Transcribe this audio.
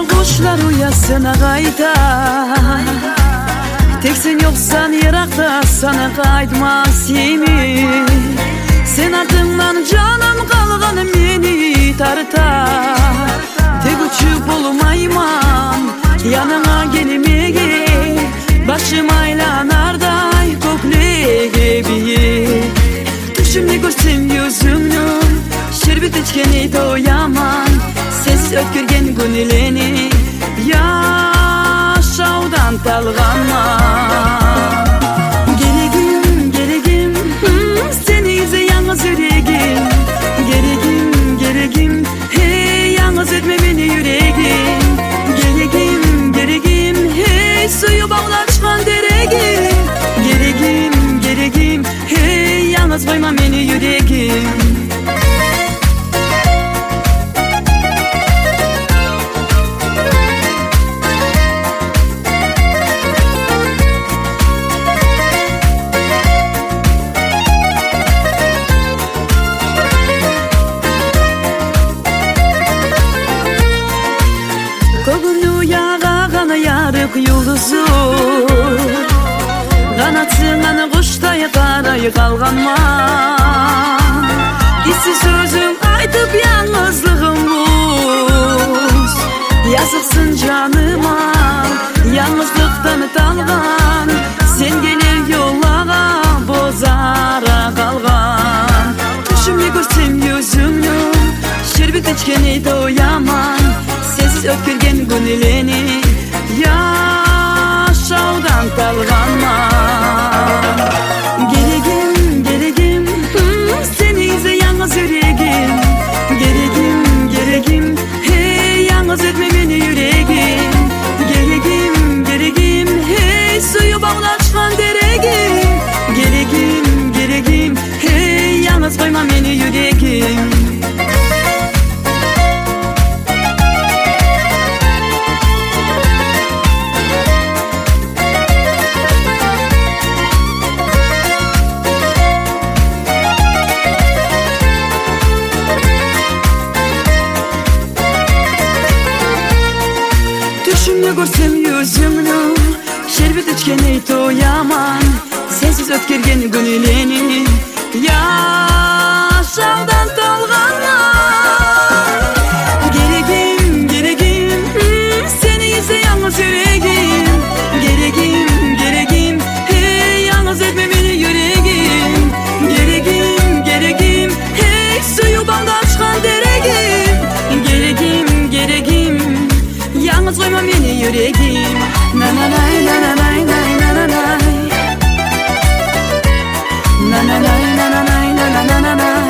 kuşlar uyasına kayda. Tek sen yoksan yirakta sana kaytmaz yemin. Sen ardından canım kalgan meni tartar. Tek uçup olmayman yanına gelmege. Başım aylanarday koklege bir. Düşümde görsem yüzümnü şerbet içkeni doyaman. Sensiz ötkürgen gönüleni yaşaudan talganma. Geregim, geregim, seni izle yalnız yüreğim. Geregim, geregim, hey yalnız etme beni yüreğim. Geregim, geregim, hey suyu bağlar çıkan deregim. Geregim, geregim, hey yalnız koyma beni yüreğim. Yıldızı kanatından kuştay karayı kalganma. İsiz sözüm aytıp yalnızlığım buz. Yazıksın canıma yalnızlıktan talgan. Sen gelir yollağa bozara kalgan. Düşümde görsem yüzümnü şerbet içkeni doyaman. Sensiz ötkürgen gönüleni yaşaudan talganma. Geregim, geregim, seni izle yalnız yüreğim. Geregim, geregim, hey yalnız etme beni yüreğim. Geregim, geregim, hey suyu bağlar çıkan deregim. Geregim, geregim, hey yalnız koyma beni yüreğim. Düşümde görsem yüzümnü şerbet içkeni doyaman. Sensiz ötkürgen gönüleni yaşaudan talganma. Geregim, geregim, seni izle yalnız yüreğim. Geregim, geregim, hey yalnız etme beni yüreğim. Geregim, geregim, hey suyu bağdan çıkan deregim. Geregim, geregim, yalnız koyma beni yüreğim. Na na nay na na nay nay na na nay. Na na nay na na nay na na na na.